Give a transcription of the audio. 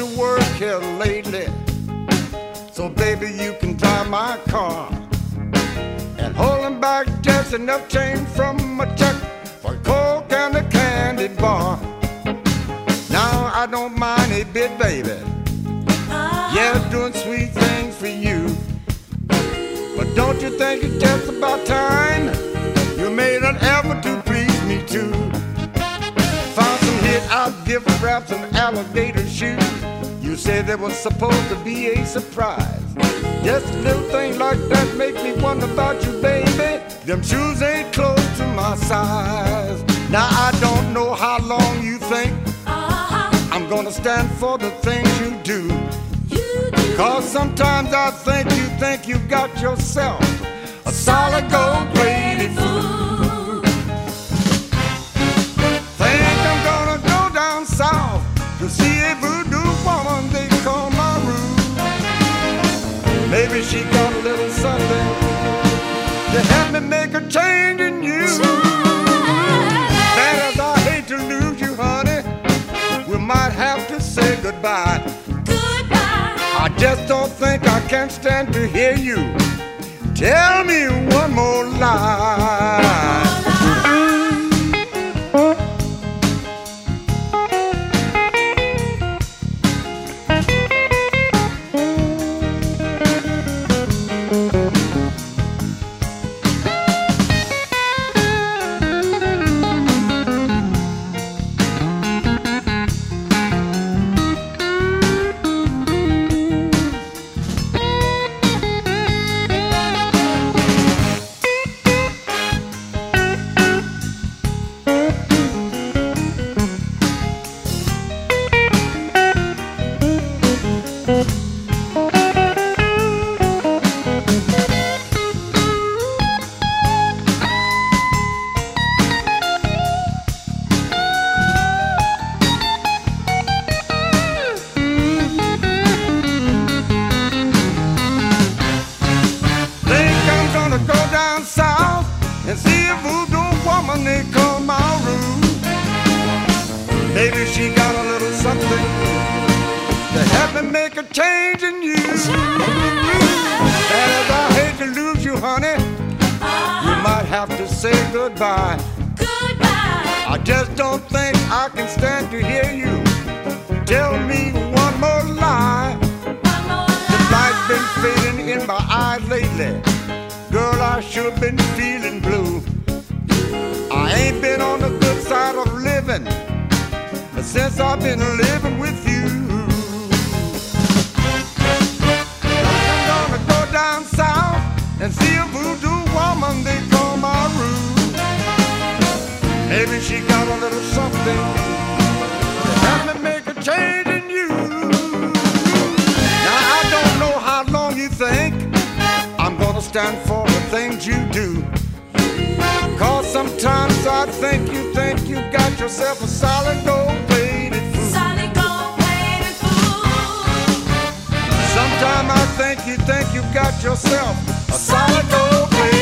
to work here lately, so baby you can drive my car. And holding back just enough change from my check for a Coke and a candy bar. Now I don't mind a bit, baby. Yeah, doing sweet things for you. But don't you think it's just about time you made an effort to please me too? Found some hit-out gift wraps and alligator shoes. You said they was supposed to be a surprise. Just a little thing like that make me wonder about you, baby. Them shoes ain't close to my size. Now I don't know how long you think I'm gonna stand for the things you do. Cause sometimes I think you got yourself a solid gold-plated fool. Think I'm gonna go down south to see a voodoo woman they call Maru. Maybe she got a little something to help me make a change in you. Bad as I hate to lose you, honey, we might have to say goodbye. I just don't think I can stand to hear you tell me one more lie. And see a voodoo woman they call Maru. Maybe she got a little something to help me make a change in you. And as I hate to lose you, honey, we might have to say goodbye. I just don't think I can stand to hear you tell me one more lie. The light's been fading in my eyes lately. Girl, I sure been feeling blue. I ain't been on the good side of living since I've been living with you. I'm gonna go down south and see a voodoo woman they call Maru. Maybe she got a little something to help me make a change in you. Now I don't know how long you think I'm gonna stand for the things you do. Cause sometimes I think you got yourself a solid gold-plated fool. Sometimes I think you got yourself a solid gold-plated